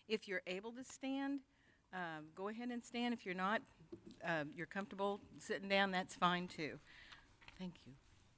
If you're able to stand, go ahead and stand. If you're not, you're comfortable sitting down, that's fine too. Thank you.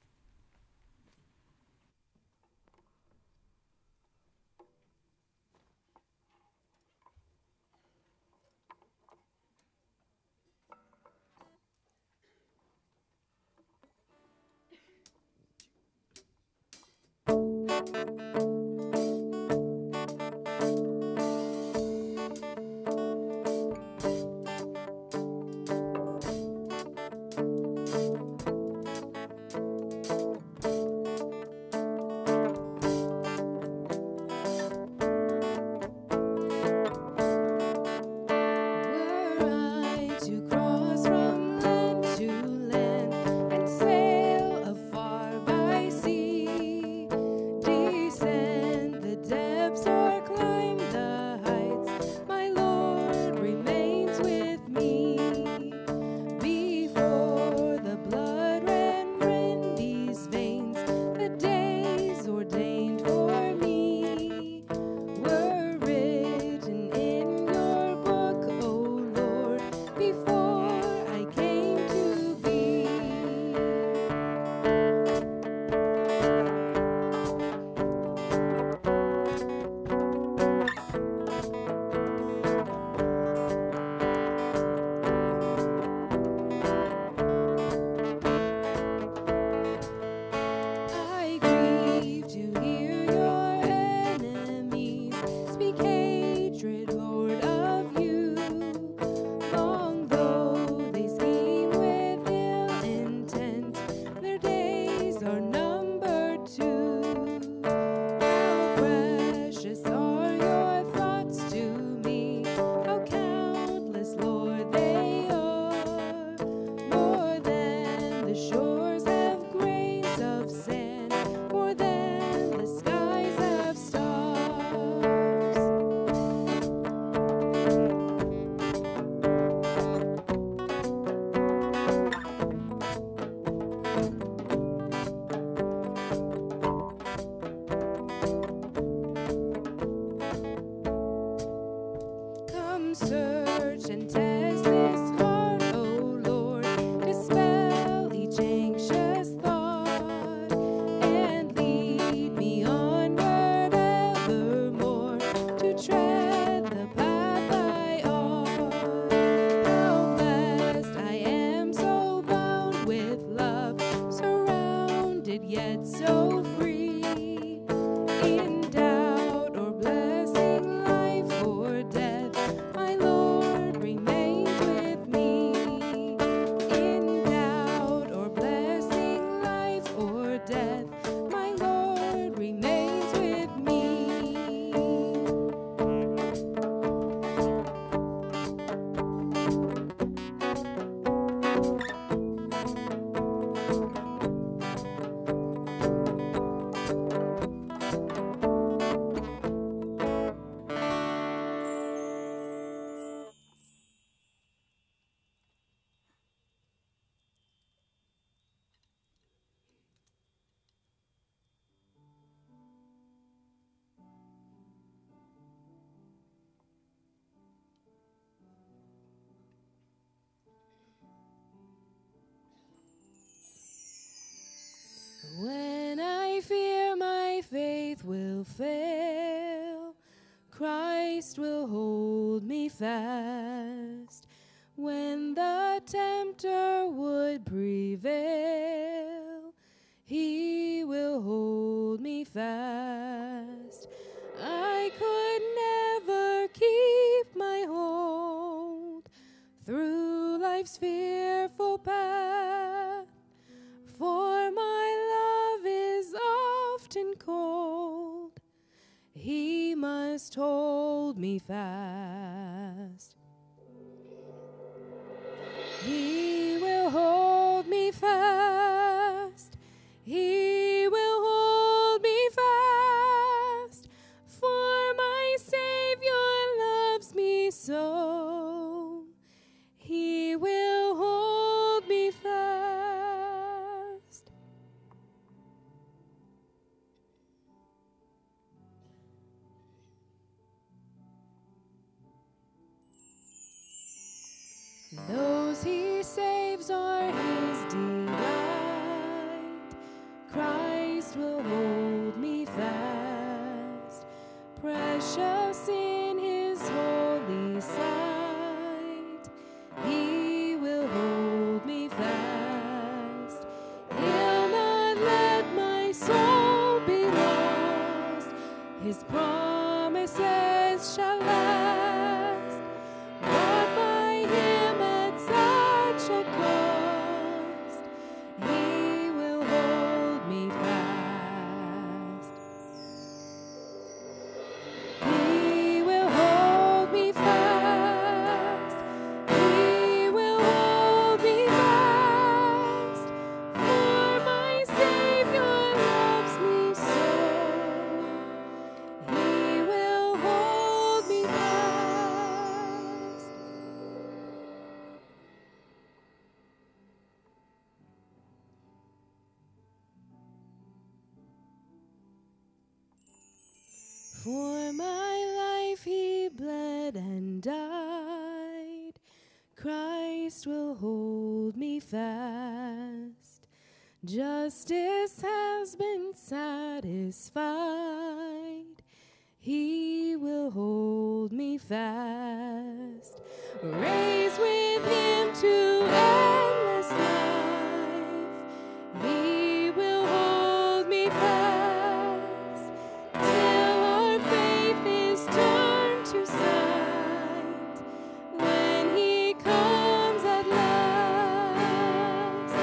When I fear my faith will fail, Christ will hold me fast. When the tempter would prevail, he will hold me fast. I could never keep my hold through life's fearful path, for my love is often cold. He must hold me fast. He will hold me fast. He will hold me fast, for my Savior loves me so. He will hold me fast. Those he saves are his delight. Christ will hold me fast, precious in his holy sight. He will hold me fast. He'll not let my soul be lost. His promises shall last. Bought by him at such a cost. He will hold me fast. He will hold me fast. He will hold me fast. For my Savior loves me so. He will hold me fast. For my life he bled and died. Christ will hold me fast. Justice has been satisfied. He will hold me fast. Raise with him to endless life. He will hold me fast till our faith is turned to sight. When he comes at last,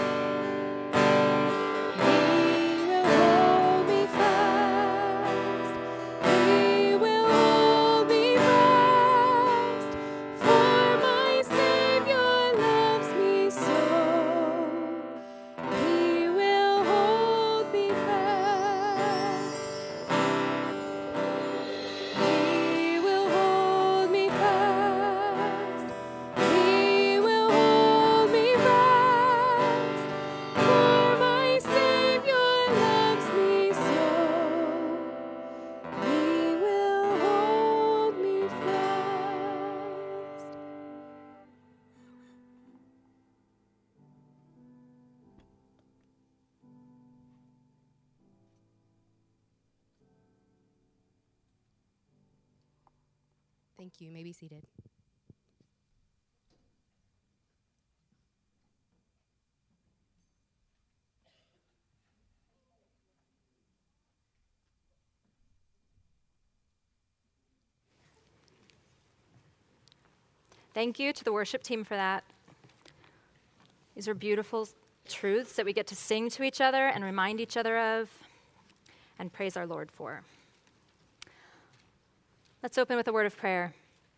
he will hold me fast. He will hold me fast. For my Savior loves me so. He will hold me fast. He will hold me fast. He will hold me fast. For my Savior loves me so. He will hold me fast. Thank you. You may be seated. Thank you to the worship team for that. These are beautiful truths that we get to sing to each other and remind each other of and praise our Lord for. Let's open with a word of prayer.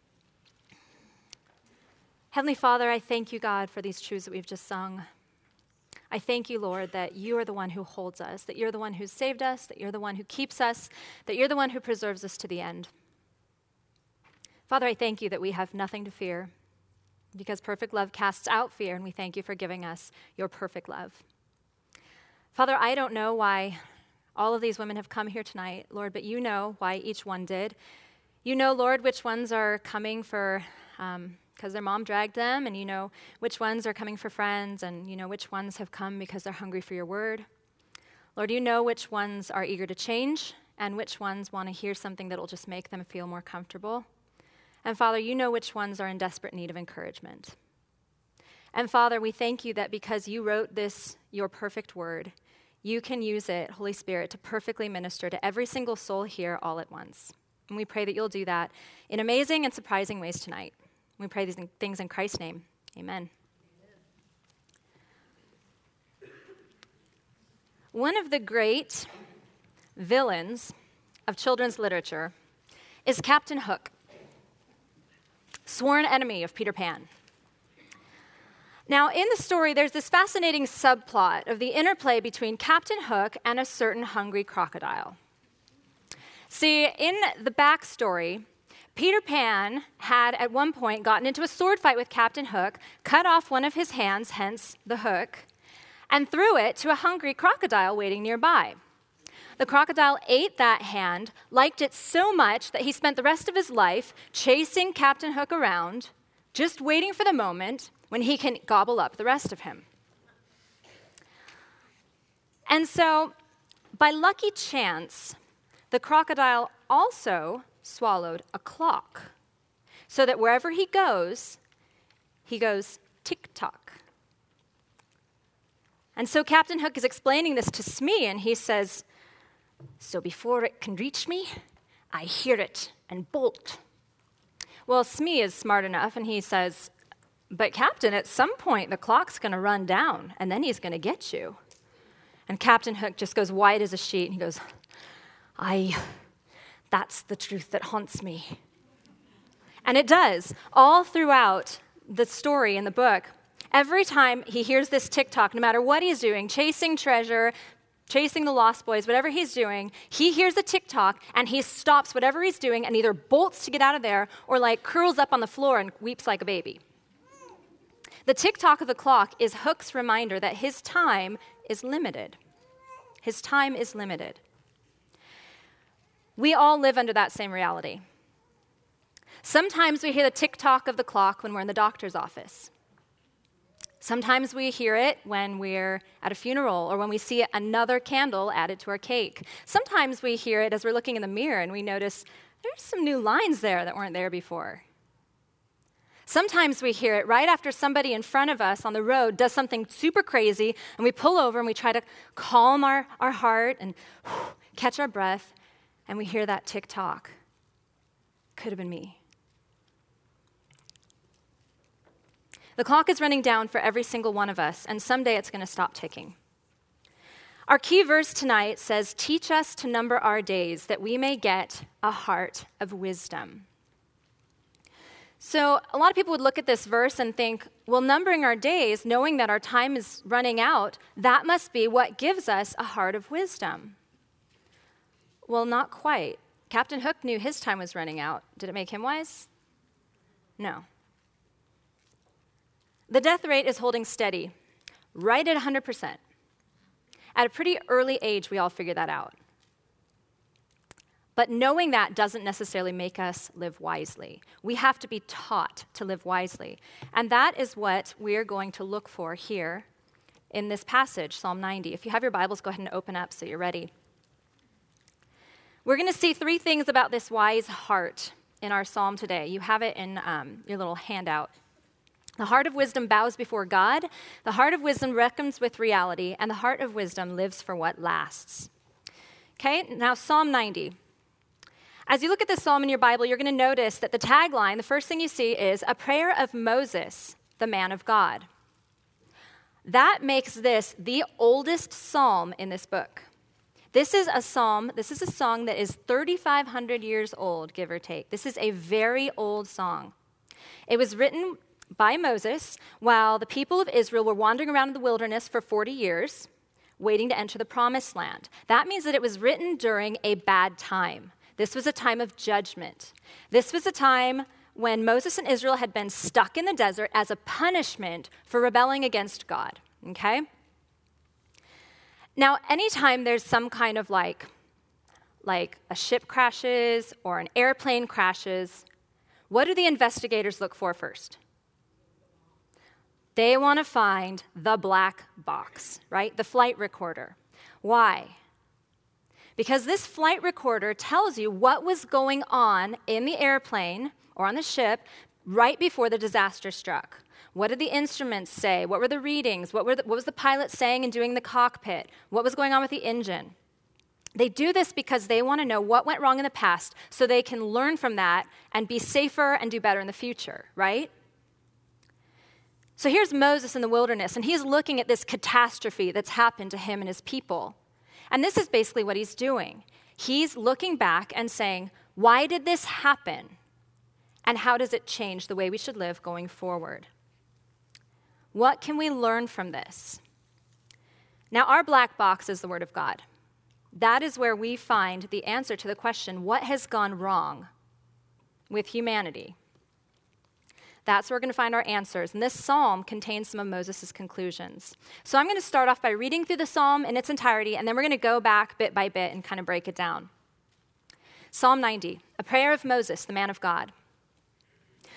Heavenly Father, I thank you, God, for these truths that we've just sung. I thank you, Lord, that you are the one who holds us, that you're the one who's saved us, that you're the one who keeps us, that you're the one who preserves us to the end. Father, I thank you that we have nothing to fear because perfect love casts out fear, and we thank you for giving us your perfect love. Father, I don't know why all of these women have come here tonight, Lord, but you know why each one did. You know, Lord, which ones are coming for because their mom dragged them, and you know which ones are coming for friends, and you know which ones have come because they're hungry for your word. Lord, you know which ones are eager to change and which ones want to hear something that will just make them feel more comfortable. And Father, you know which ones are in desperate need of encouragement. And Father, we thank you that because you wrote this, your perfect word, you can use it, Holy Spirit, to perfectly minister to every single soul here all at once. And we pray that you'll do that in amazing and surprising ways tonight. We pray these things in Christ's name. Amen. One of the great villains of children's literature is Captain Hook, sworn enemy of Peter Pan. Now, in the story, there's this fascinating subplot of the interplay between Captain Hook and a certain hungry crocodile. See, in the backstory, Peter Pan had at one point gotten into a sword fight with Captain Hook, cut off one of his hands, hence the hook, and threw it to a hungry crocodile waiting nearby. The crocodile ate that hand, liked it so much that he spent the rest of his life chasing Captain Hook around, just waiting for the moment when he can gobble up the rest of him. And so, by lucky chance, the crocodile also swallowed a clock, so that wherever he goes tick-tock. And so Captain Hook is explaining this to Smee, and he says, so before it can reach me, I hear it and bolt. Well, Smee is smart enough, and he says, but Captain, at some point the clock's going to run down, and then he's going to get you. And Captain Hook just goes white as a sheet, and he goes, that's the truth that haunts me. And it does. All throughout the story in the book, every time he hears this tick-tock, no matter what he's doing, chasing treasure, chasing the lost boys, whatever he's doing, he hears the tick-tock, and he stops whatever he's doing and either bolts to get out of there or like curls up on the floor and weeps like a baby. The tick-tock of the clock is Hook's reminder that his time is limited. His time is limited. We all live under that same reality. Sometimes we hear the tick-tock of the clock when we're in the doctor's office. Sometimes we hear it when we're at a funeral or when we see another candle added to our cake. Sometimes we hear it as we're looking in the mirror and we notice there's some new lines there that weren't there before. Sometimes we hear it right after somebody in front of us on the road does something super crazy, and we pull over and we try to calm our heart and catch our breath, and we hear that tick-tock. Could have been me. The clock is running down for every single one of us, and someday it's going to stop ticking. Our key verse tonight says, teach us to number our days that we may get a heart of wisdom. So a lot of people would look at this verse and think, well, numbering our days, knowing that our time is running out, that must be what gives us a heart of wisdom. Well, not quite. Captain Hook knew his time was running out. Did it make him wise? No. The death rate is holding steady, right at 100%. At a pretty early age, we all figure that out. But knowing that doesn't necessarily make us live wisely. We have to be taught to live wisely. And that is what we're going to look for here in this passage, Psalm 90. If you have your Bibles, go ahead and open up so you're ready. We're going to see three things about this wise heart in our psalm today. You have it in your little handout. The heart of wisdom bows before God. The heart of wisdom reckons with reality. And the heart of wisdom lives for what lasts. Okay, now Psalm 90. As you look at this psalm in your Bible, you're going to notice that the tagline, the first thing you see is a prayer of Moses, the man of God. That makes this the oldest psalm in this book. This is a song that is 3,500 years old, give or take. This is a very old song. It was written by Moses while the people of Israel were wandering around in the wilderness for 40 years, waiting to enter the promised land. That means that it was written during a bad time. This was a time of judgment. This was a time when Moses and Israel had been stuck in the desert as a punishment for rebelling against God, okay? Now, anytime there's some kind of like a ship crashes or an airplane crashes, what do the investigators look for first? They want to find the black box, right? The flight recorder. Why? Because this flight recorder tells you what was going on in the airplane or on the ship right before the disaster struck. What did the instruments say? What were the readings? What was the pilot saying and doing in the cockpit? What was going on with the engine? They do this because they want to know what went wrong in the past so they can learn from that and be safer and do better in the future, right? So here's Moses in the wilderness, and he's looking at this catastrophe that's happened to him and his people. And this is basically what he's doing. He's looking back and saying, why did this happen? And how does it change the way we should live going forward? What can we learn from this? Now, our black box is the Word of God. That is where we find the answer to the question, what has gone wrong with humanity? That's where we're going to find our answers. And this psalm contains some of Moses' conclusions. So I'm going to start off by reading through the psalm in its entirety, and then we're going to go back bit by bit and kind of break it down. Psalm 90, a prayer of Moses, the man of God.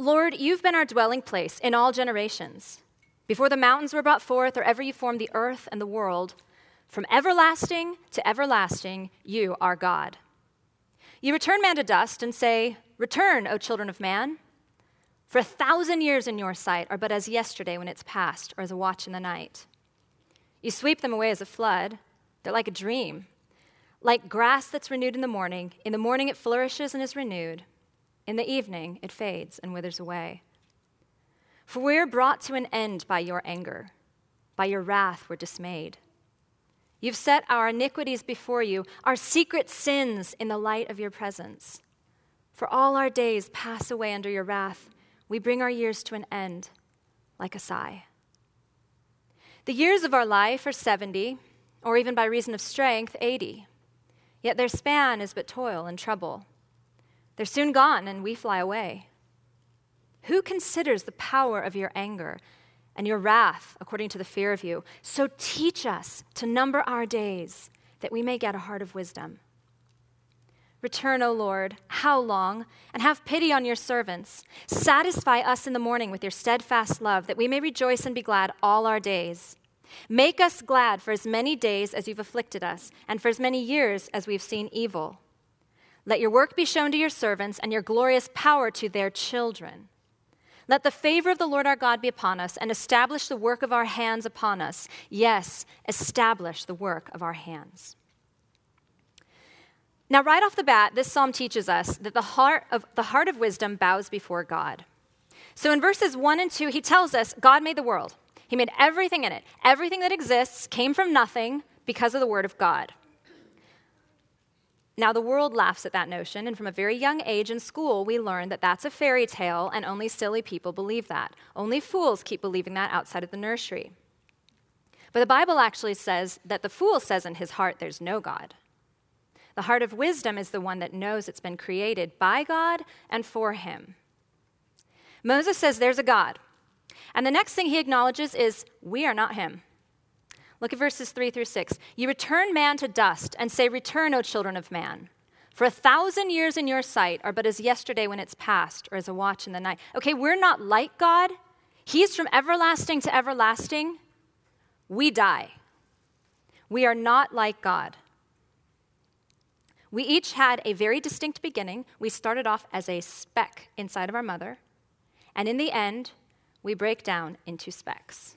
Lord, you've been our dwelling place in all generations. Before the mountains were brought forth, or ever you formed the earth and the world, from everlasting to everlasting, you are God. You return man to dust and say, "Return, O children of man." For 1,000 years in your sight are but as yesterday when it's past, or as a watch in the night. You sweep them away as a flood. They're like a dream. Like grass that's renewed in the morning it flourishes and is renewed. In the evening, it fades and withers away. For we are brought to an end by your anger. By your wrath, we're dismayed. You've set our iniquities before you, our secret sins in the light of your presence. For all our days pass away under your wrath. We bring our years to an end like a sigh. The years of our life are 70, or even by reason of strength, 80. Yet their span is but toil and trouble. They're soon gone, and we fly away. Who considers the power of your anger and your wrath according to the fear of you? So teach us to number our days, that we may get a heart of wisdom. Return, O Lord, how long? And have pity on your servants. Satisfy us in the morning with your steadfast love, that we may rejoice and be glad all our days. Make us glad for as many days as you've afflicted us, and for as many years as we've seen evil. Let your work be shown to your servants, and your glorious power to their children. Let the favor of the Lord our God be upon us, and establish the work of our hands upon us. Yes, establish the work of our hands. Now, right off the bat, this psalm teaches us that the heart of wisdom bows before God. So in verses 1 and 2, he tells us God made the world. He made everything in it. Everything that exists came from nothing because of the word of God. Now, the world laughs at that notion, and from a very young age in school, we learn that that's a fairy tale, and only silly people believe that. Only fools keep believing that outside of the nursery. But the Bible actually says that the fool says in his heart, there's no God. The heart of wisdom is the one that knows it's been created by God and for him. Moses says there's a God. And the next thing he acknowledges is, we are not him. Look at verses 3 through 6. You return man to dust and say, "Return, O children of man. For 1,000 years in your sight are but as yesterday when it's past, or as a watch in the night." Okay, we're not like God. He's from everlasting to everlasting. We die. We are not like God. We each had a very distinct beginning. We started off as a speck inside of our mother. And in the end, we break down into specks.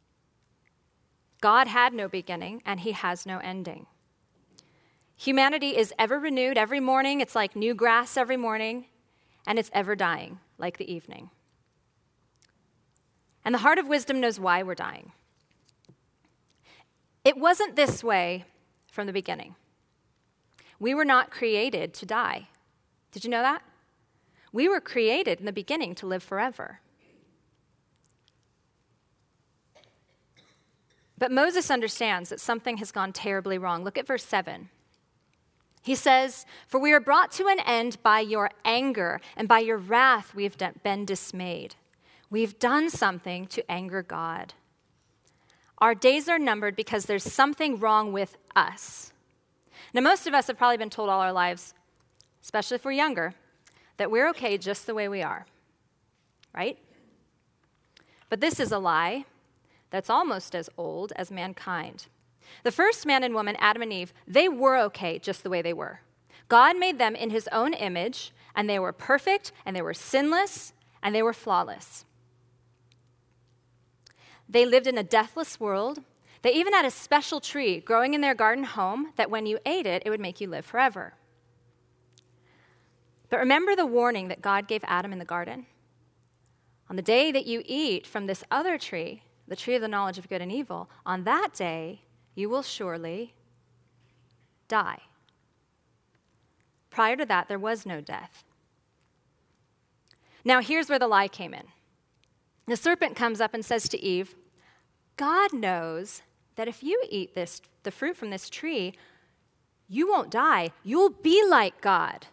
God had no beginning, and he has no ending. Humanity is ever renewed every morning. It's like new grass every morning, and it's ever dying, like the evening. And the heart of wisdom knows why we're dying. It wasn't this way from the beginning. We were not created to die. Did you know that? We were created in the beginning to live forever. But Moses understands that something has gone terribly wrong. Look at verse 7. He says, "For we are brought to an end by your anger, and by your wrath we have been dismayed." We've done something to anger God. Our days are numbered because there's something wrong with us. Now, most of us have probably been told all our lives, especially if we're younger, that we're okay just the way we are, right? But this is a lie that's almost as old as mankind. The first man and woman, Adam and Eve, they were okay just the way they were. God made them in his own image, and they were perfect, and they were sinless, and they were flawless. They lived in a deathless world. They even had a special tree growing in their garden home that when you ate it, it would make you live forever. But remember the warning that God gave Adam in the garden? On the day that you eat from this other tree, the tree of the knowledge of good and evil, on that day you will surely die. Prior to that, there was no death. Now here's where the lie came in. The serpent comes up and says to Eve, God knows that if you eat the fruit from this tree, you won't die. You'll be like God.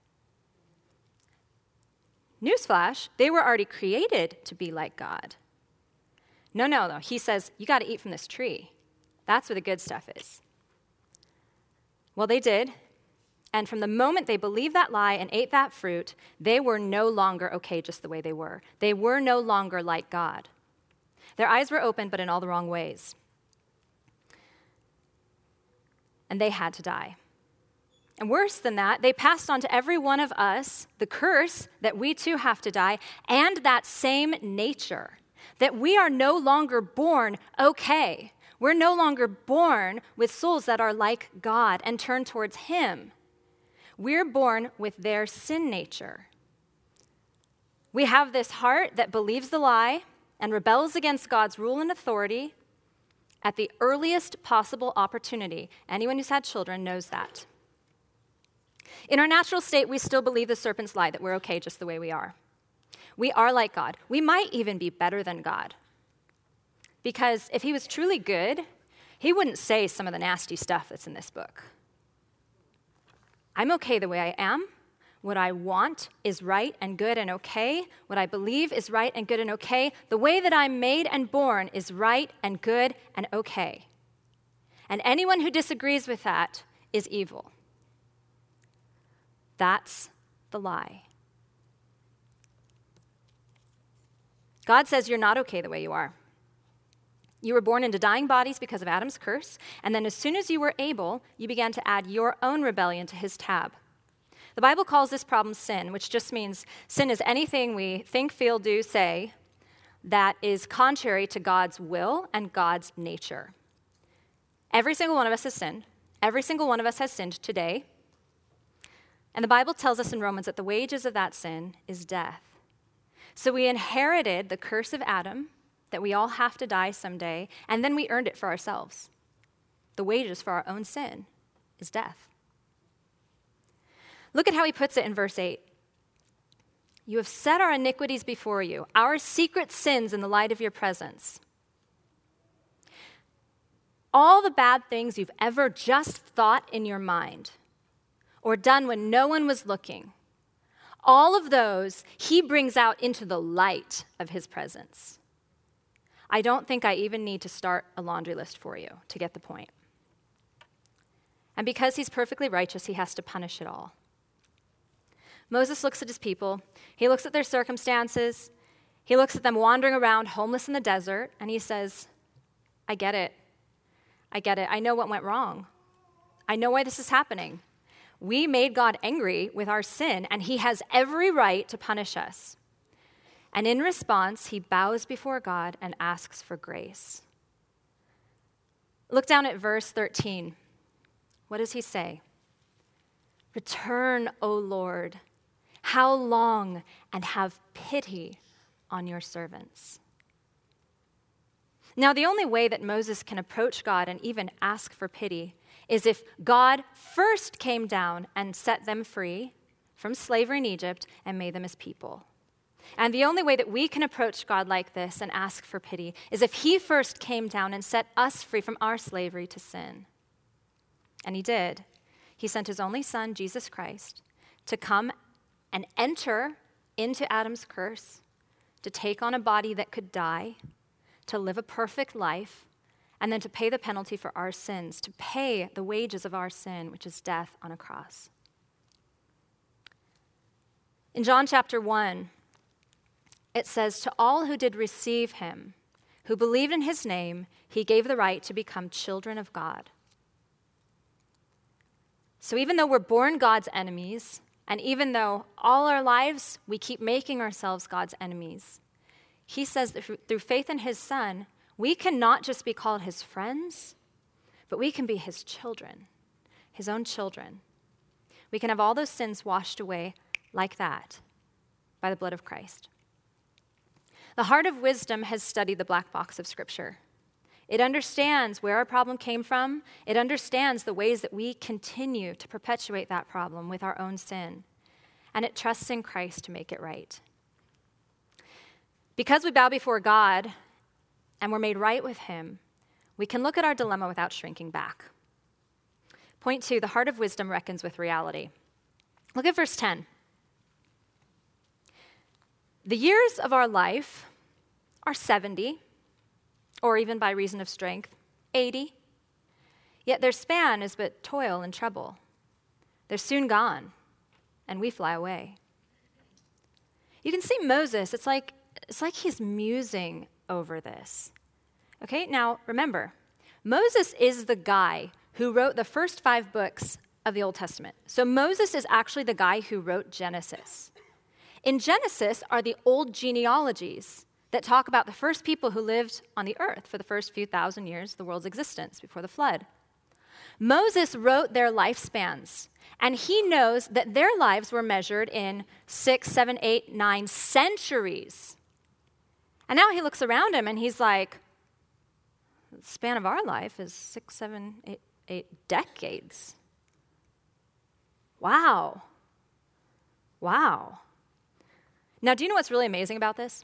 Newsflash, they were already created to be like God. No. He says, you got to eat from this tree. That's where the good stuff is. Well, they did, And from the moment they believed that lie and ate that fruit, they were no longer okay just the way they were. They were no longer like God. Their eyes were open, but in all the wrong ways. And they had to die. And worse than that, they passed on to every one of us the curse that we too have to die, and that same nature, that we are no longer born okay. We're no longer born with souls that are like God and turn towards Him. We're born with their sin nature. We have this heart that believes the lie and rebels against God's rule and authority at the earliest possible opportunity. Anyone who's had children knows that. In our natural state, we still believe the serpent's lie that we're okay just the way we are. We are like God. We might even be better than God. Because if He was truly good, He wouldn't say some of the nasty stuff that's in this book. I'm okay the way I am. What I want is right and good and okay. What I believe is right and good and okay. The way that I'm made and born is right and good and okay. And anyone who disagrees with that is evil. That's the lie. God says you're not okay the way you are. You were born into dying bodies because of Adam's curse, and then as soon as you were able, you began to add your own rebellion to his tab. The Bible calls this problem sin, which just means sin is anything we think, feel, do, say that is contrary to God's will and God's nature. Every single one of us has sinned. Every single one of us has sinned today. And the Bible tells us in Romans that the wages of that sin is death. So we inherited the curse of Adam, that we all have to die someday, and then we earned it for ourselves. The wages for our own sin is death. Look at how he puts it in verse 8. You have set our iniquities before you, our secret sins in the light of your presence. All the bad things you've ever just thought in your mind or done when no one was looking, all of those he brings out into the light of his presence. I don't think I even need to start a laundry list for you to get the point. And because he's perfectly righteous, he has to punish it all. Moses looks at his people. He looks at their circumstances. He looks at them wandering around homeless in the desert, and he says, I get it. I get it. I know what went wrong. I know why this is happening. We made God angry with our sin, and he has every right to punish us. And in response, he bows before God and asks for grace. Look down at verse 13. What does he say? Return, O Lord. How long? And have pity on your servants. Now, the only way that Moses can approach God and even ask for pity is if God first came down and set them free from slavery in Egypt and made them his people. And the only way that we can approach God like this and ask for pity is if he first came down and set us free from our slavery to sin. And he did. He sent his only son, Jesus Christ, to come and enter into Adam's curse, to take on a body that could die, to live a perfect life, and then to pay the penalty for our sins, to pay the wages of our sin, which is death on a cross. In John chapter 1, it says, to all who did receive him, who believed in his name, he gave the right to become children of God. So even though we're born God's enemies, and even though all our lives we keep making ourselves God's enemies, he says that through faith in his son, we can not just be called his friends, but we can be his children, his own children. We can have all those sins washed away like that by the blood of Christ. The heart of wisdom has studied the black box of Scripture. It understands where our problem came from. It understands the ways that we continue to perpetuate that problem with our own sin. And it trusts in Christ to make it right. Because we bow before God and we're made right with him, we can look at our dilemma without shrinking back. Point 2, the heart of wisdom reckons with reality. Look at verse 10. The years of our life are 70, or even by reason of strength, 80. Yet their span is but toil and trouble. They're soon gone, and we fly away. You can see Moses, it's like he's musing over this. Okay, now remember, Moses is the guy who wrote the first 5 books of the Old Testament. So Moses is actually the guy who wrote Genesis. In Genesis are the old genealogies that talk about the first people who lived on the earth for the first few thousand years of the world's existence before the flood. Moses wrote their lifespans, and he knows that their lives were measured in 6, 7, 8, 9 centuries. And now he looks around him and he's like, the span of our life is 6, 7, 8 decades. Wow. Wow. Now, do you know what's really amazing about this?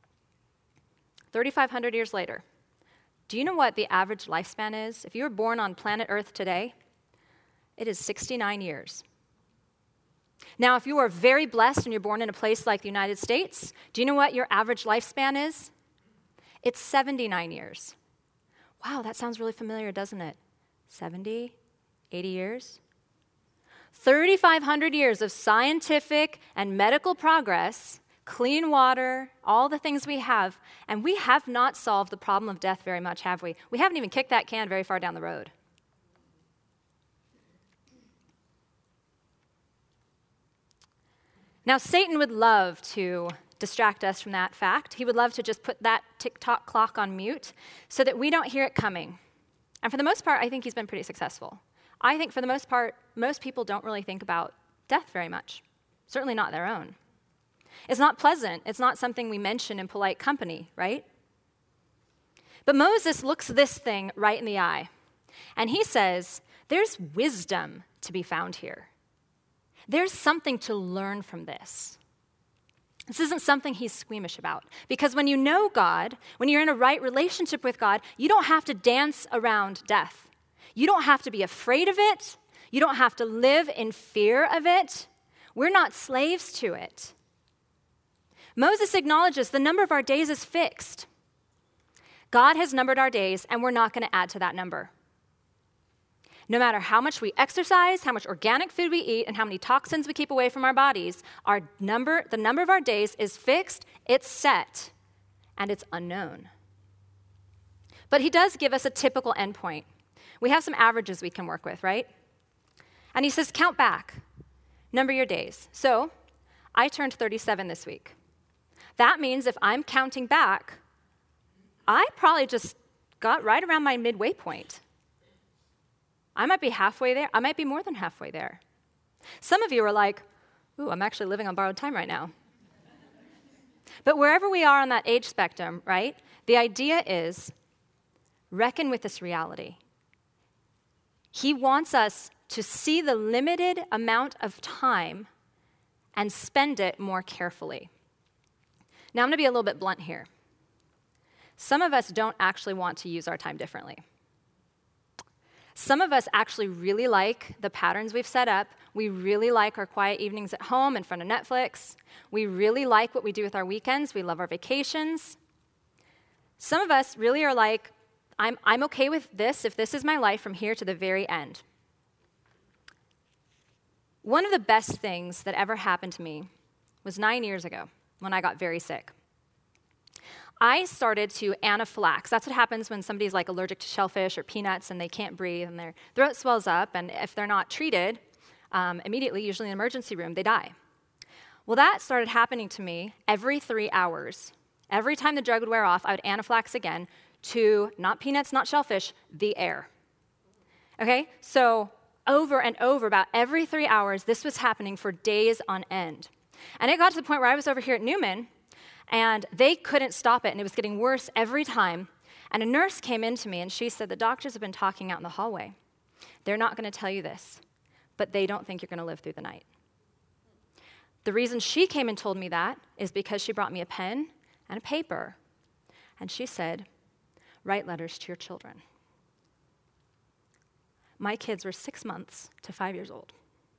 3,500 years later, do you know what the average lifespan is? If you were born on planet Earth today, it is 69 years. Now, if you are very blessed and you're born in a place like the United States, do you know what your average lifespan is? It's 79 years. Wow, that sounds really familiar, doesn't it? 70, 80 years? 3,500 years of scientific and medical progress, clean water, all the things we have, and we have not solved the problem of death very much, have we? We haven't even kicked that can very far down the road. Now, Satan would love to distract us from that fact. He would love to just put that tick-tock clock on mute so that we don't hear it coming. And for the most part, I think he's been pretty successful. I think for the most part, most people don't really think about death very much, certainly not their own. It's not pleasant. It's not something we mention in polite company, right? But Moses looks this thing right in the eye, and he says, there's wisdom to be found here. There's something to learn from this. This isn't something he's squeamish about, because when you know God, when you're in a right relationship with God, you don't have to dance around death. You don't have to be afraid of it. You don't have to live in fear of it. We're not slaves to it. Moses acknowledges the number of our days is fixed. God has numbered our days, and we're not going to add to that number. No matter how much we exercise, how much organic food we eat, and how many toxins we keep away from our bodies, the number of our days is fixed, it's set, and it's unknown. But he does give us a typical endpoint. We have some averages we can work with, right? And he says, count back, number your days. So I turned 37 this week. That means if I'm counting back, I probably just got right around my midway point. I might be halfway there. I might be more than halfway there. Some of you are like, ooh, I'm actually living on borrowed time right now. But wherever we are on that age spectrum, right, the idea is reckon with this reality. He wants us to see the limited amount of time and spend it more carefully. Now, I'm going to be a little bit blunt here. Some of us don't actually want to use our time differently. Some of us actually really like the patterns we've set up. We really like our quiet evenings at home in front of Netflix. We really like what we do with our weekends. We love our vacations. Some of us really are like, I'm okay with this if this is my life from here to the very end. One of the best things that ever happened to me was 9 years ago when I got very sick. I started to anaphylax. That's what happens when somebody's like allergic to shellfish or peanuts and they can't breathe and their throat swells up, and if they're not treated immediately, usually in an emergency room, they die. Well, that started happening to me every 3 hours. Every time the drug would wear off, I would anaphylax again to not peanuts, not shellfish, the air. Okay? So over and over, about every 3 hours, this was happening for days on end. And it got to the point where I was over here at Newman, and they couldn't stop it, and it was getting worse every time. And a nurse came in to me, and she said, the doctors have been talking out in the hallway. They're not going to tell you this, but they don't think you're going to live through the night. The reason she came and told me that is because she brought me a pen and a paper, and she said, write letters to your children. My kids were 6 months to 5 years old.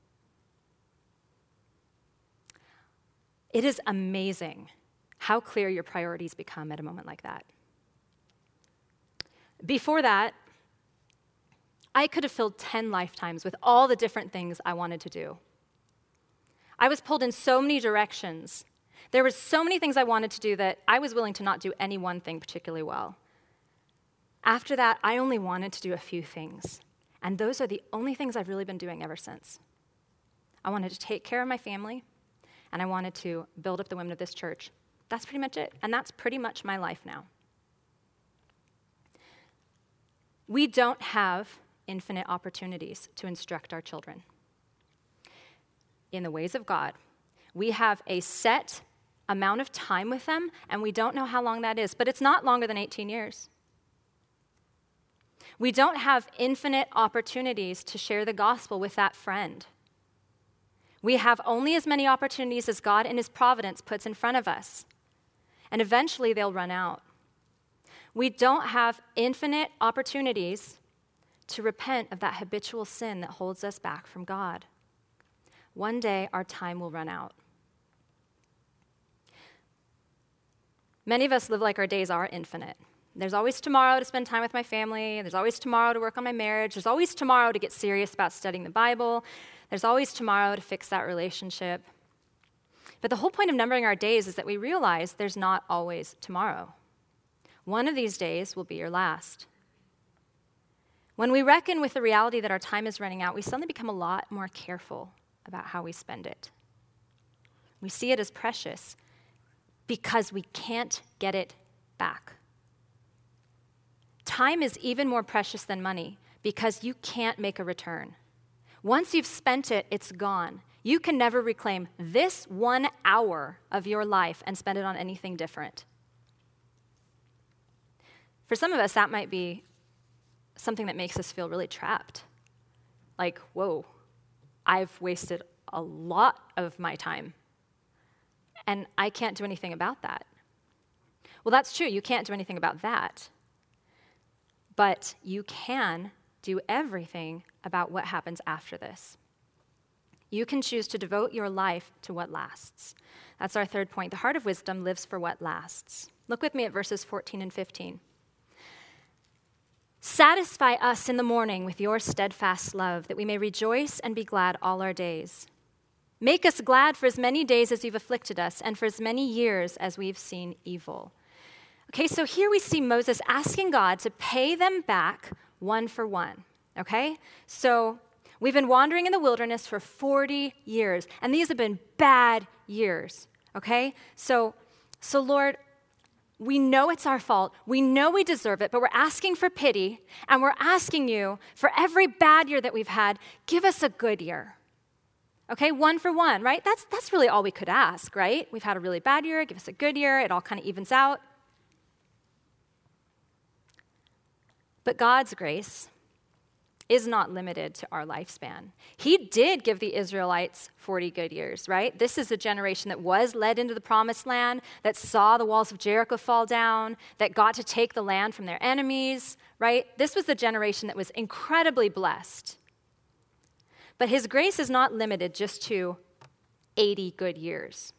It is amazing how clear your priorities become at a moment like that. Before that, I could have filled 10 lifetimes with all the different things I wanted to do. I was pulled in so many directions. There were so many things I wanted to do that I was willing to not do any one thing particularly well. After that, I only wanted to do a few things. And those are the only things I've really been doing ever since. I wanted to take care of my family, and I wanted to build up the women of this church. That's pretty much it. And that's pretty much my life now. We don't have infinite opportunities to instruct our children in the ways of God. We have a set amount of time with them, and we don't know how long that is, but it's not longer than 18 years. We don't have infinite opportunities to share the gospel with that friend. We have only as many opportunities as God in his providence puts in front of us, and eventually they'll run out. We don't have infinite opportunities to repent of that habitual sin that holds us back from God. One day, our time will run out. Many of us live like our days are infinite. There's always tomorrow to spend time with my family. There's always tomorrow to work on my marriage. There's always tomorrow to get serious about studying the Bible. There's always tomorrow to fix that relationship. But the whole point of numbering our days is that we realize there's not always tomorrow. One of these days will be your last. When we reckon with the reality that our time is running out, we suddenly become a lot more careful about how we spend it. We see it as precious because we can't get it back. Time is even more precious than money because you can't make a return. Once you've spent it, it's gone. You can never reclaim this 1 hour of your life and spend it on anything different. For some of us, that might be something that makes us feel really trapped. Like, whoa, I've wasted a lot of my time, and I can't do anything about that. Well, that's true. You can't do anything about that. But you can do everything about what happens after this. You can choose to devote your life to what lasts. That's our third point. The heart of wisdom lives for what lasts. Look with me at verses 14 and 15. Satisfy us in the morning with your steadfast love, that we may rejoice and be glad all our days. Make us glad for as many days as you've afflicted us, and for as many years as we've seen evil. Okay, so here we see Moses asking God to pay them back one for one. Okay? So we've been wandering in the wilderness for 40 years, and these have been bad years. Okay? So Lord, we know it's our fault. We know we deserve it, but we're asking for pity, and we're asking you for every bad year that we've had, give us a good year. Okay, one for one, right? That's really all we could ask, right? We've had a really bad year, give us a good year, it all kind of evens out. But God's grace is not limited to our lifespan. He did give the Israelites 40 good years, right? This is a generation that was led into the promised land, that saw the walls of Jericho fall down, that got to take the land from their enemies, right? This was the generation that was incredibly blessed. But his grace is not limited just to 80 good years.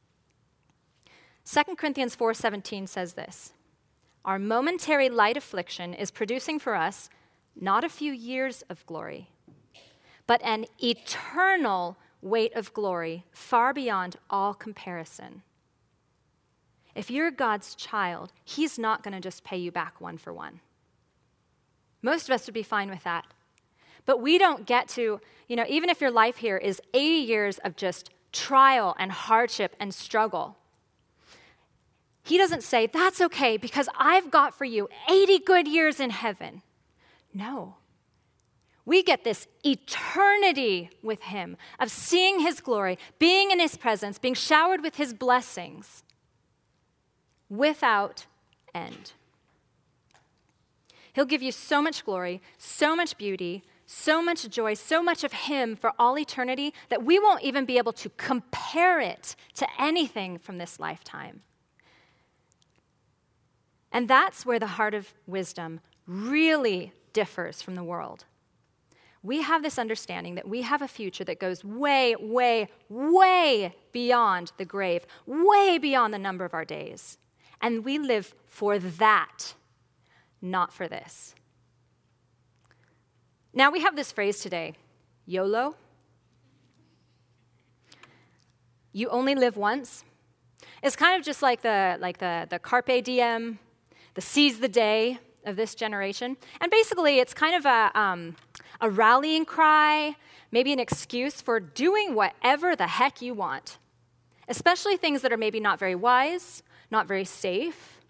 2 Corinthians 4:17 says this, our momentary light affliction is producing for us not a few years of glory, but an eternal weight of glory far beyond all comparison. If you're God's child, he's not going to just pay you back one for one. Most of us would be fine with that. But we don't get to, even if your life here is 80 years of just trial and hardship and struggle, he doesn't say, that's okay because I've got for you 80 good years in heaven. No. We get this eternity with him of seeing his glory, being in his presence, being showered with his blessings without end. He'll give you so much glory, so much beauty, so much joy, so much of him for all eternity that we won't even be able to compare it to anything from this lifetime. And that's where the heart of wisdom really differs from the world. We have this understanding that we have a future that goes way, way, way beyond the grave, way beyond the number of our days. And we live for that, not for this. Now we have this phrase today, YOLO. You only live once. It's kind of just like the carpe diem, the seize the day of this generation. And basically, it's kind of a rallying cry, maybe an excuse for doing whatever the heck you want, especially things that are maybe not very wise, not very safe.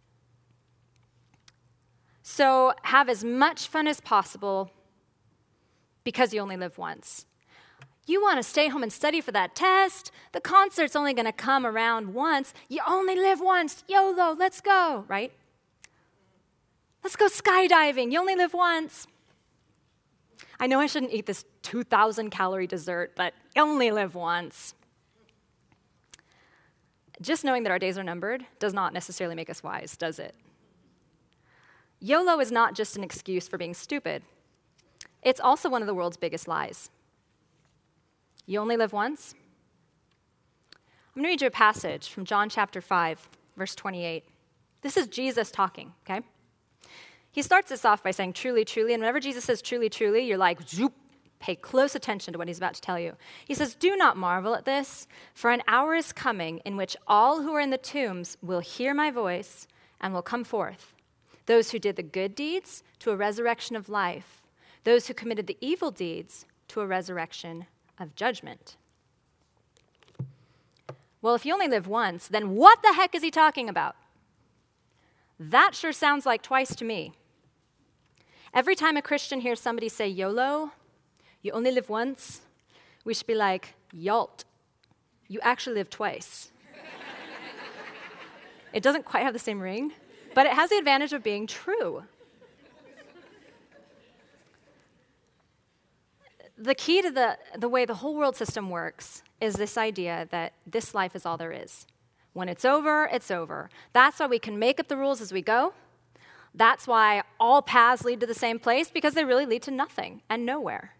So have as much fun as possible because you only live once. You want to stay home and study for that test. The concert's only going to come around once. You only live once. YOLO, let's go, right? Let's go skydiving. You only live once. I know I shouldn't eat this 2,000-calorie dessert, but you only live once. Just knowing that our days are numbered does not necessarily make us wise, does it? YOLO is not just an excuse for being stupid. It's also one of the world's biggest lies. You only live once? I'm going to read you a passage from John chapter 5, verse 28. This is Jesus talking, okay? He starts this off by saying, truly, truly, and whenever Jesus says truly, truly, you're like, zoop, pay close attention to what he's about to tell you. He says, do not marvel at this, for an hour is coming in which all who are in the tombs will hear my voice and will come forth. Those who did the good deeds to a resurrection of life, those who committed the evil deeds to a resurrection of judgment. Well, if you only live once, then what the heck is he talking about? That sure sounds like twice to me. Every time a Christian hears somebody say YOLO, you only live once, we should be like, YALT, you actually live twice. It doesn't quite have the same ring, but it has the advantage of being true. The key to the way the whole world system works is this idea that this life is all there is. When it's over, it's over. That's why we can make up the rules as we go. That's why all paths lead to the same place, because they really lead to nothing and nowhere.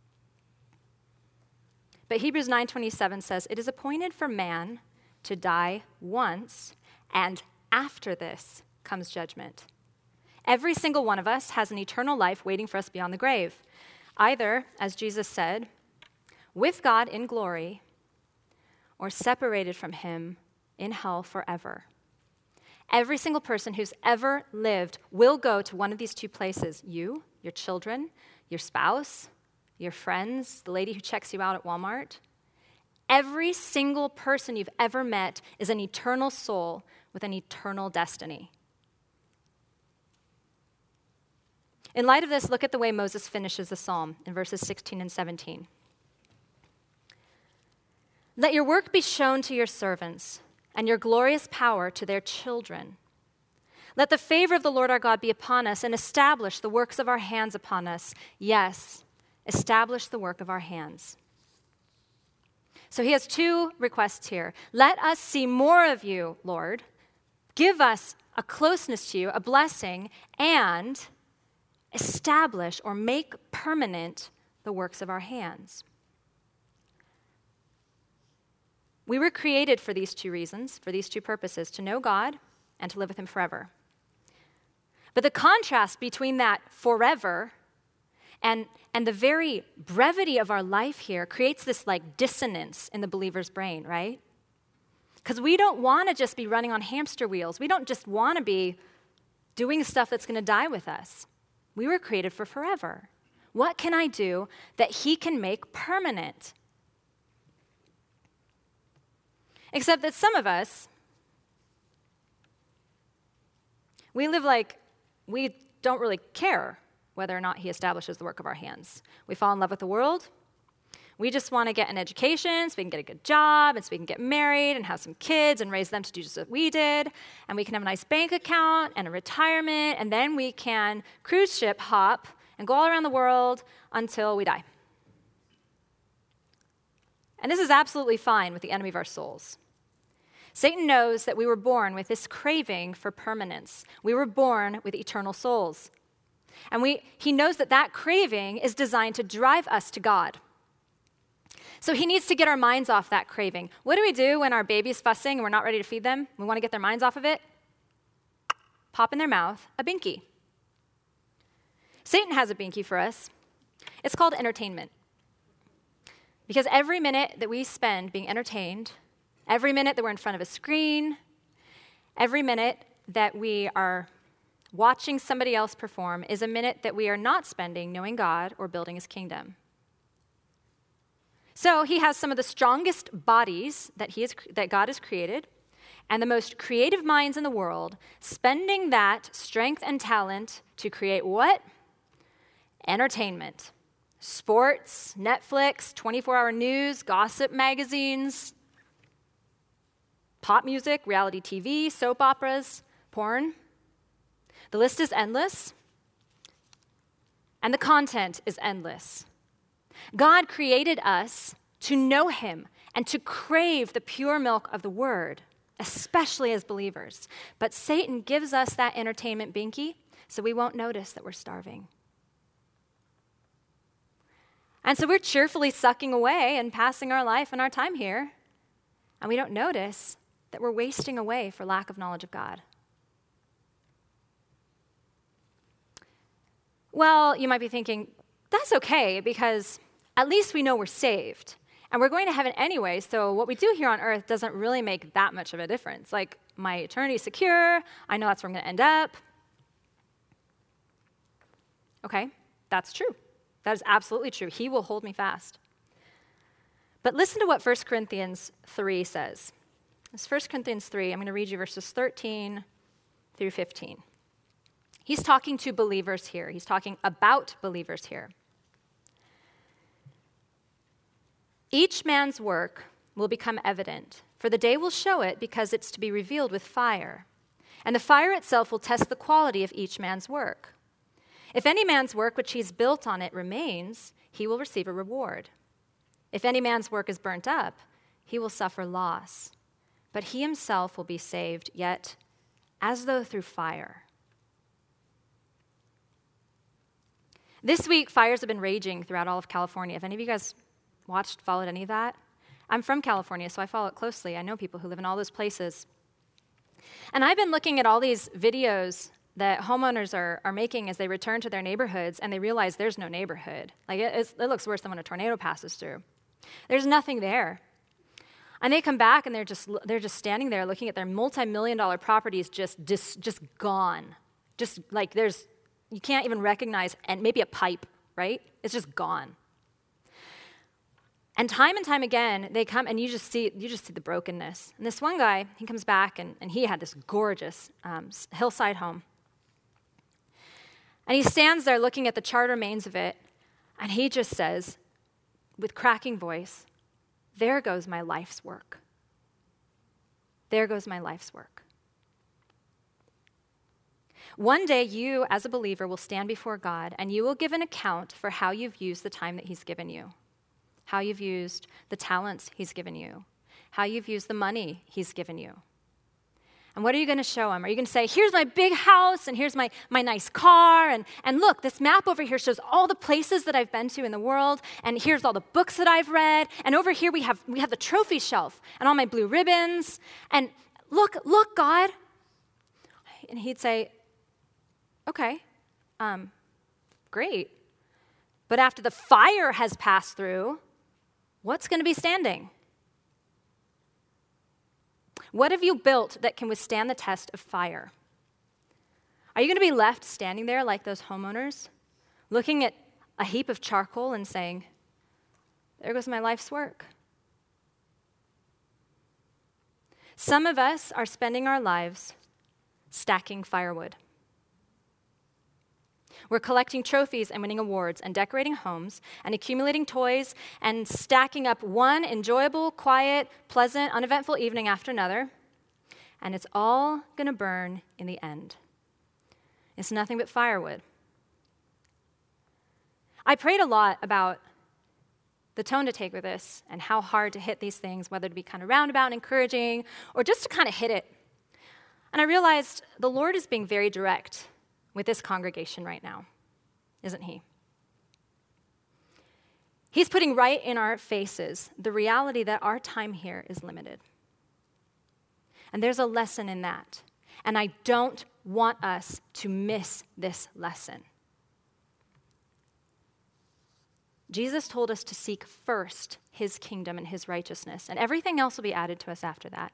But Hebrews 9:27 says, it is appointed for man to die once, and after this comes judgment. Every single one of us has an eternal life waiting for us beyond the grave. Either, as Jesus said, with God in glory, or separated from him in hell forever. Every single person who's ever lived will go to one of these two places. You, your children, your spouse, your friends, the lady who checks you out at Walmart. Every single person you've ever met is an eternal soul with an eternal destiny. In light of this, look at the way Moses finishes the psalm in verses 16 and 17. Let your work be shown to your servants, and your glorious power to their children. Let the favor of the Lord our God be upon us, and establish the works of our hands upon us. Yes, establish the work of our hands. So he has two requests here. Let us see more of you, Lord. Give us a closeness to you, a blessing, and establish or make permanent the works of our hands. We were created for these two reasons, for these two purposes, to know God and to live with him forever. But the contrast between that forever and the very brevity of our life here creates this like dissonance in the believer's brain, right? Because we don't want to just be running on hamster wheels. We don't just want to be doing stuff that's going to die with us. We were created for forever. What can I do that he can make permanent? Except that some of us, we live like we don't really care whether or not he establishes the work of our hands. We fall in love with the world. We just want to get an education so we can get a good job and so we can get married and have some kids and raise them to do just what we did. And we can have a nice bank account and a retirement, and then we can cruise ship hop and go all around the world until we die. And this is absolutely fine with the enemy of our souls. Satan knows that we were born with this craving for permanence. We were born with eternal souls. And he knows that that craving is designed to drive us to God. So he needs to get our minds off that craving. What do we do when our baby's fussing and we're not ready to feed them? We want to get their minds off of it? Pop in their mouth a binky. Satan has a binky for us. It's called entertainment. Because every minute that we spend being entertained, every minute that we're in front of a screen, every minute that we are watching somebody else perform is a minute that we are not spending knowing God or building his kingdom. So he has some of the strongest bodies that God has created and the most creative minds in the world spending that strength and talent to create what? Entertainment. Sports, Netflix, 24-hour news, gossip magazines, pop music, reality TV, soap operas, porn. The list is endless, and the content is endless. God created us to know him and to crave the pure milk of the word, especially as believers. But Satan gives us that entertainment binky so we won't notice that we're starving. And so we're cheerfully sucking away and passing our life and our time here, and we don't notice that we're wasting away for lack of knowledge of God. Well, you might be thinking, that's okay, because at least we know we're saved, and we're going to heaven anyway, so what we do here on earth doesn't really make that much of a difference. Like, my eternity is secure, I know that's where I'm going to end up. Okay, that's true. That is absolutely true. He will hold me fast. But listen to what 1 Corinthians 3 says. It's 1 Corinthians 3. I'm going to read you verses 13 through 15. He's talking to believers here. He's talking about believers here. Each man's work will become evident, for the day will show it because it's to be revealed with fire. And the fire itself will test the quality of each man's work. If any man's work which he's built on it remains, he will receive a reward. If any man's work is burnt up, he will suffer loss. But he himself will be saved, yet as though through fire. This week, fires have been raging throughout all of California. Have any of you guys followed any of that? I'm from California, so I follow it closely. I know people who live in all those places. And I've been looking at all these videos that homeowners are making as they return to their neighborhoods, and they realize there's no neighborhood. Like, it looks worse than when a tornado passes through. There's nothing there. And they come back, and they're just standing there looking at their multi-million-dollar properties just gone. Just like you can't even recognize, and maybe a pipe, right? It's just gone. And time again, they come, and you just see the brokenness. And this one guy, he comes back, and he had this gorgeous hillside home. And he stands there looking at the charred remains of it, and he just says, with cracking voice, "There goes my life's work. There goes my life's work." One day, you, as a believer, will stand before God, and you will give an account for how you've used the time that he's given you, how you've used the talents he's given you, how you've used the money he's given you. And what are you going to show him? Are you going to say, here's my big house, and here's my nice car, and look, this map over here shows all the places that I've been to in the world, and here's all the books that I've read, and over here we have the trophy shelf, and all my blue ribbons, and look, God. And he'd say, okay, great. But after the fire has passed through, what's going to be standing? What have you built that can withstand the test of fire? Are you going to be left standing there like those homeowners, looking at a heap of charcoal and saying, there goes my life's work? Some of us are spending our lives stacking firewood. We're collecting trophies and winning awards and decorating homes and accumulating toys and stacking up one enjoyable, quiet, pleasant, uneventful evening after another. And it's all going to burn in the end. It's nothing but firewood. I prayed a lot about the tone to take with this and how hard to hit these things, whether to be kind of roundabout and encouraging or just to kind of hit it. And I realized the Lord is being very direct with this congregation right now, isn't he? He's putting right in our faces the reality that our time here is limited. And there's a lesson in that. And I don't want us to miss this lesson. Jesus told us to seek first his kingdom and his righteousness, and everything else will be added to us after that.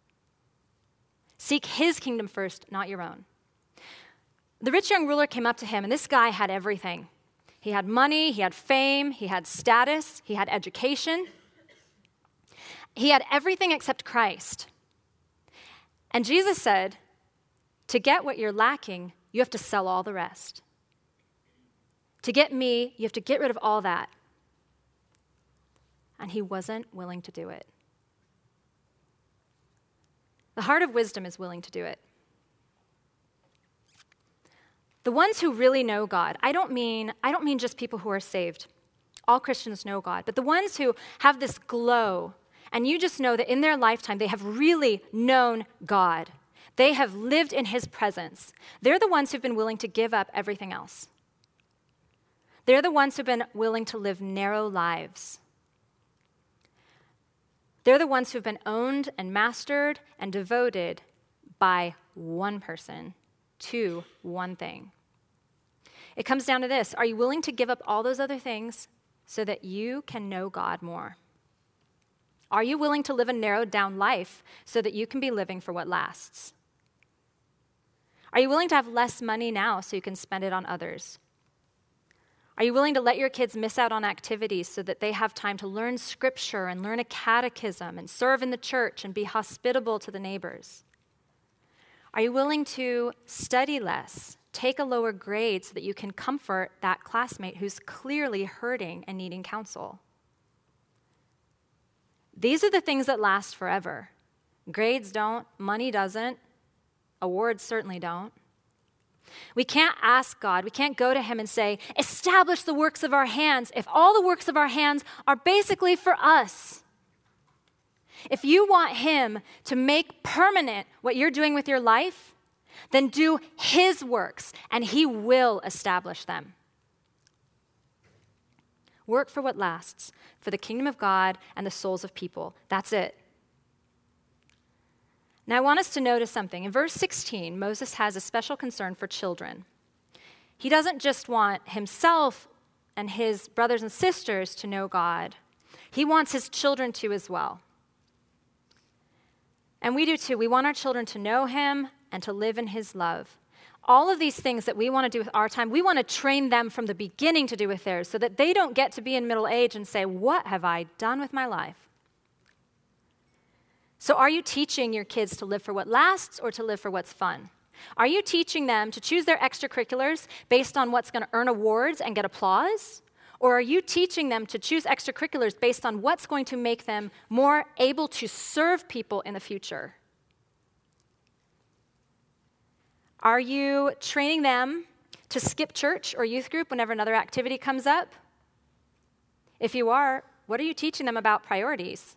Seek his kingdom first, not your own. The rich young ruler came up to him, and this guy had everything. He had money, he had fame, he had status, he had education. He had everything except Christ. And Jesus said, to get what you're lacking, you have to sell all the rest. To get me, you have to get rid of all that. And he wasn't willing to do it. The heart of wisdom is willing to do it. The ones who really know God, I don't mean just people who are saved. All Christians know God, but the ones who have this glow, and you just know that in their lifetime they have really known God. They have lived in his presence. They're the ones who've been willing to give up everything else. They're the ones who've been willing to live narrow lives. They're the ones who've been owned and mastered and devoted by one person to one thing. It comes down to this. Are you willing to give up all those other things so that you can know God more? Are you willing to live a narrowed down life so that you can be living for what lasts? Are you willing to have less money now so you can spend it on others? Are you willing to let your kids miss out on activities so that they have time to learn scripture and learn a catechism and serve in the church and be hospitable to the neighbors? Are you willing to study less, take a lower grade so that you can comfort that classmate who's clearly hurting and needing counsel? These are the things that last forever. Grades don't, money doesn't, awards certainly don't. We can't ask God, we can't go to him and say, establish the works of our hands, if all the works of our hands are basically for us. If you want him to make permanent what you're doing with your life, then do his works, and he will establish them. Work for what lasts, for the kingdom of God and the souls of people. That's it. Now, I want us to notice something. In verse 16, Moses has a special concern for children. He doesn't just want himself and his brothers and sisters to know God. He wants his children to as well. And we do too. We want our children to know him and to live in his love. All of these things that we want to do with our time, we want to train them from the beginning to do with theirs so that they don't get to be in middle age and say, what have I done with my life? So are you teaching your kids to live for what lasts or to live for what's fun? Are you teaching them to choose their extracurriculars based on what's going to earn awards and get applause? Or are you teaching them to choose extracurriculars based on what's going to make them more able to serve people in the future? Are you training them to skip church or youth group whenever another activity comes up? If you are, what are you teaching them about priorities?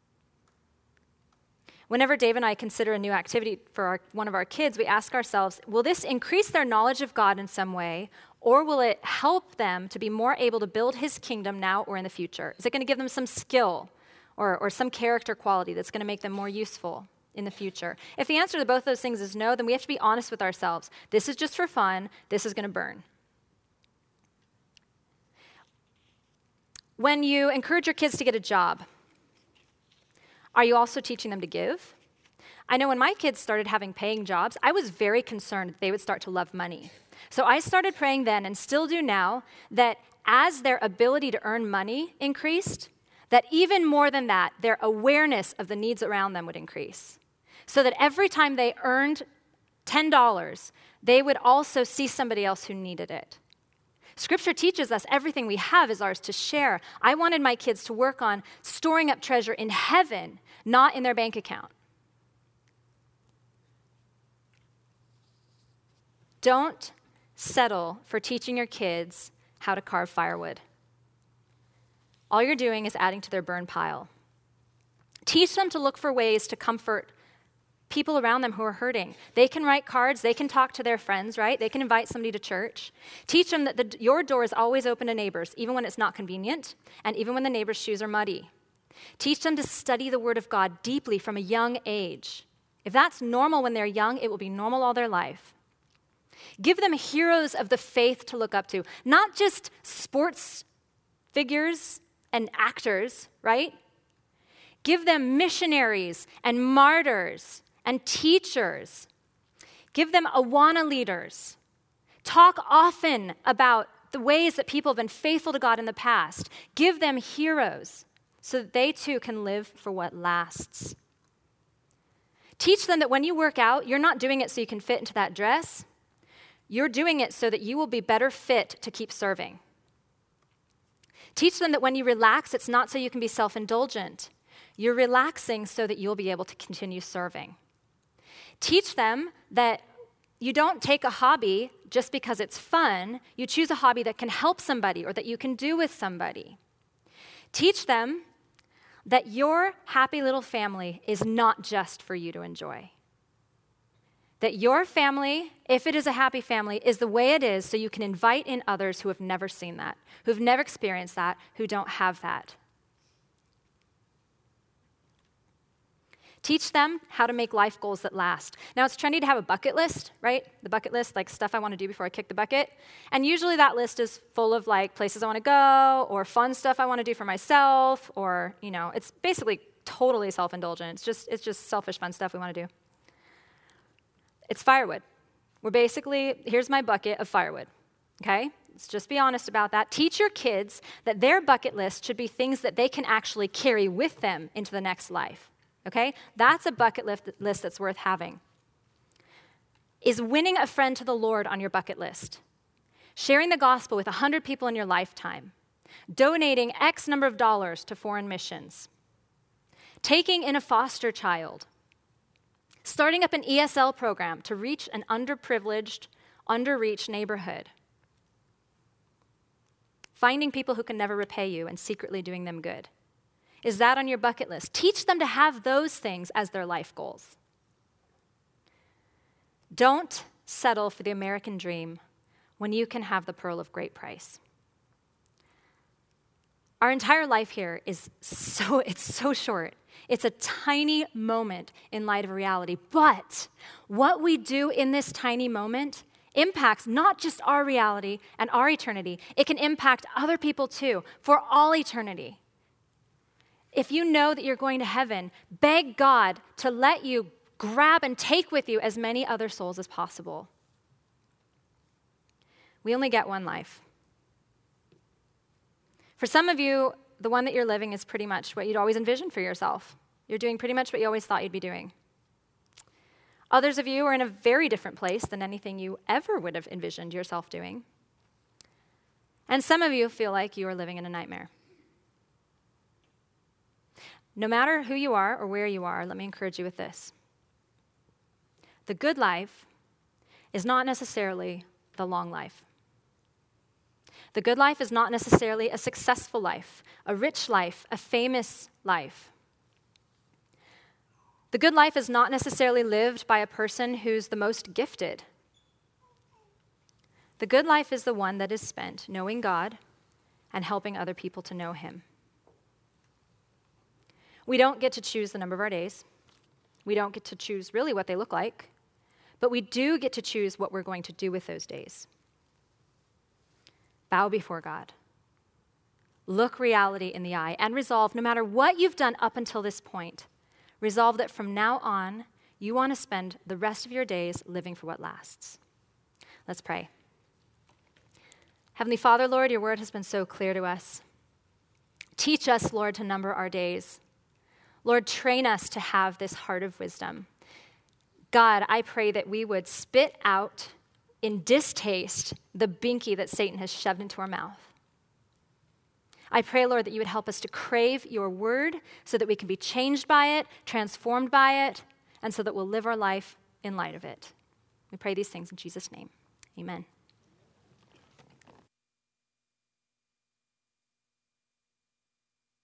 Whenever Dave and I consider a new activity for one of our kids, we ask ourselves, will this increase their knowledge of God in some way, or will it help them to be more able to build his kingdom now or in the future? Is it going to give them some skill or some character quality that's going to make them more useful in the future? If the answer to both those things is no, then we have to be honest with ourselves. This is just for fun. This is going to burn. When you encourage your kids to get a job, are you also teaching them to give? I know when my kids started having paying jobs, I was very concerned that they would start to love money. So I started praying then, and still do now, that as their ability to earn money increased, that even more than that, their awareness of the needs around them would increase. So that every time they earned $10, they would also see somebody else who needed it. Scripture teaches us everything we have is ours to share. I wanted my kids to work on storing up treasure in heaven, not in their bank account. Don't settle for teaching your kids how to carve firewood. All you're doing is adding to their burn pile. Teach them to look for ways to comfort people around them who are hurting. They can write cards. They can talk to their friends, right? They can invite somebody to church. Teach them that your door is always open to neighbors, even when it's not convenient, and even when the neighbor's shoes are muddy. Teach them to study the Word of God deeply from a young age. If that's normal when they're young, it will be normal all their life. Give them heroes of the faith to look up to, not just sports figures and actors, right? Give them missionaries and martyrs and teachers. Give them Awana leaders. Talk often about the ways that people have been faithful to God in the past. Give them heroes so that they too can live for what lasts. Teach them that when you work out, you're not doing it so you can fit into that dress. You're doing it so that you will be better fit to keep serving. Teach them that when you relax, it's not so you can be self-indulgent. You're relaxing so that you'll be able to continue serving. Teach them that you don't take a hobby just because it's fun. You choose a hobby that can help somebody or that you can do with somebody. Teach them that your happy little family is not just for you to enjoy. That your family, if it is a happy family, is the way it is so you can invite in others who have never seen that, who've never experienced that, who don't have that. Teach them how to make life goals that last. Now, it's trendy to have a bucket list, right? The bucket list, like stuff I want to do before I kick the bucket. And usually that list is full of like places I want to go or fun stuff I want to do for myself or, it's basically totally self-indulgent. It's just selfish fun stuff we want to do. It's firewood. Here's my bucket of firewood, okay? Let's just be honest about that. Teach your kids that their bucket list should be things that they can actually carry with them into the next life. Okay? That's a bucket list that's worth having. Is winning a friend to the Lord on your bucket list? Sharing the gospel with 100 people in your lifetime? Donating X number of dollars to foreign missions? Taking in a foster child? Starting up an ESL program to reach an underprivileged, underreached neighborhood? Finding people who can never repay you and secretly doing them good? Is that on your bucket list? Teach them to have those things as their life goals. Don't settle for the American dream when you can have the pearl of great price. Our entire life here it's so short. It's a tiny moment in light of reality. But what we do in this tiny moment impacts not just our reality and our eternity. It can impact other people too, for all eternity. If you know that you're going to heaven, beg God to let you grab and take with you as many other souls as possible. We only get one life. For some of you, the one that you're living is pretty much what you'd always envisioned for yourself. You're doing pretty much what you always thought you'd be doing. Others of you are in a very different place than anything you ever would have envisioned yourself doing. And some of you feel like you are living in a nightmare. No matter who you are or where you are, let me encourage you with this. The good life is not necessarily the long life. The good life is not necessarily a successful life, a rich life, a famous life. The good life is not necessarily lived by a person who's the most gifted. The good life is the one that is spent knowing God and helping other people to know Him. We don't get to choose the number of our days. We don't get to choose really what they look like, but we do get to choose what we're going to do with those days. Bow before God. Look reality in the eye and resolve, no matter what you've done up until this point, resolve that from now on, you want to spend the rest of your days living for what lasts. Let's pray. Heavenly Father, Lord, your word has been so clear to us. Teach us, Lord, to number our days. Lord, train us to have this heart of wisdom. God, I pray that we would spit out in distaste the binky that Satan has shoved into our mouth. I pray, Lord, that you would help us to crave your word so that we can be changed by it, transformed by it, and so that we'll live our life in light of it. We pray these things in Jesus' name. Amen.